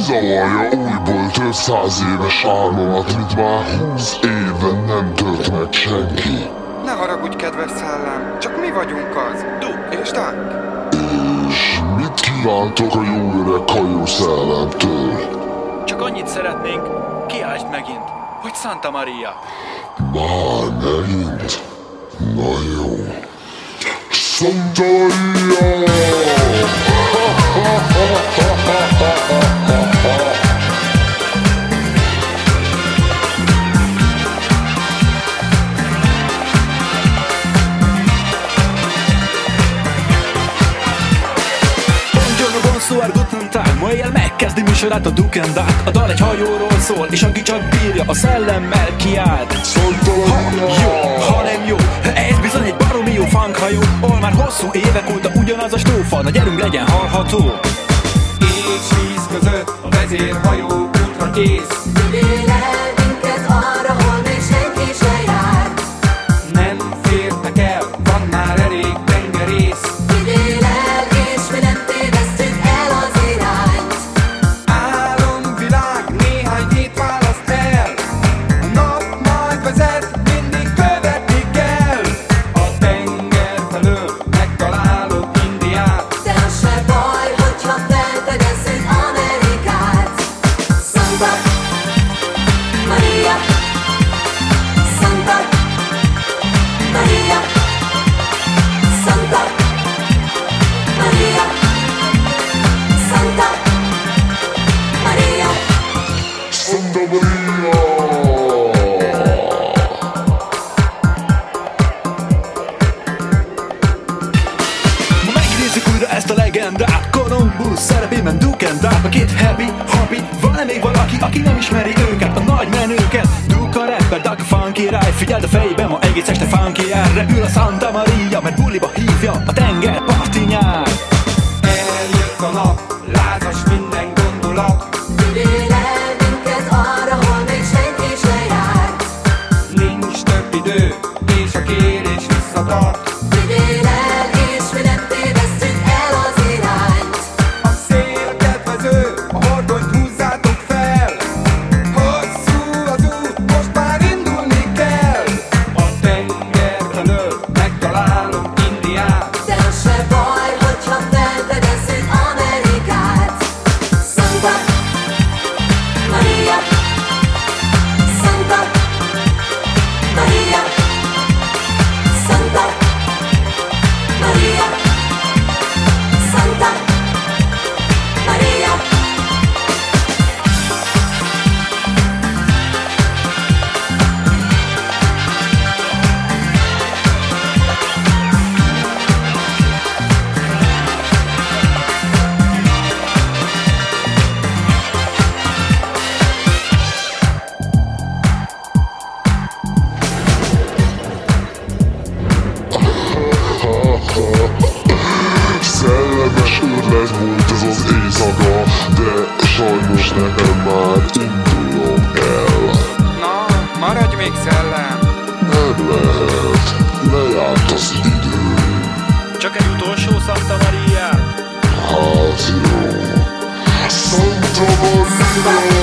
Zavarja újból több 100 éves álmomat, mint már 20 éve nem tört meg senki. Ne haragudj, kedves szellem, csak mi vagyunk az, Duke és Duck. És mit kívántok a jó öreg hajó szellemtől? Csak annyit szeretnénk, kiáltsd megint, hogy Santa Maria. Már megint? Na jó. Santa Maria! Bonsoir, guten Tag, ma éjjel megkezdi műsorát a Duke and Duck. A dal egy hajóról szól, és aki csak bírja, a szellemmel kiált. Ha jó, ha nem jó, ez bizony egy baromi jó funkhajó, ahol már hosszú évek óta ugyanaz a stófa. Na gyerünk, legyen hallható. És víz között a vezérhajó útra kész. Vigyél el minket arra, hol még senki se járt. Nem fértek el, van már elég tengerész. Vigyél el, és mi nem tévesztjük el az irányt. Álomvilág néhány hét választ el. A nap majd vezet, mindig követni kell. A tenger felől megtalálod Indiát. De az se baj, hogyha feltegesszük Amerikát. Santa Maria, Santa Maria, Santa Maria, Santa Maria. Santa Maria! Ma megidézzük újra ezt a legendát. Columbus szerepében Duke and Duck. A két happy, van-e még valaki, aki nem ismeri őket, a nagy menőket? Duke a rapper, Duck a funky ráj. Figyeld a fejében, ma egész este funky jár. Repül a Santa Maria, mert buliba hívja a tenger parti nyár. Eljött a nap, lázas minden gondolat. Vigyél el minket arra, hol még senki se járt. Nincs több idő, és a kérés visszatart. Vigyél el, és mi nem tévesztjük el az irányt. A szél kedvező, a horgonyt húzzátok fel. Hosszú az út, most már indulni kell. A tenger felől megtalálom Indiát. De az se baj, hogyha feltegesszük Amerikát. Santa Maria, Santa Maria, Santa Maria, Santa Maria. Szellemes őrület volt ez az éjszaka, de sajnos nekem már indulnom kell. Na, maradj még szellem. Nem lehet, lejárt az idő. Csak egy utolsó Santa Maria. Hát jó. Santa Maria!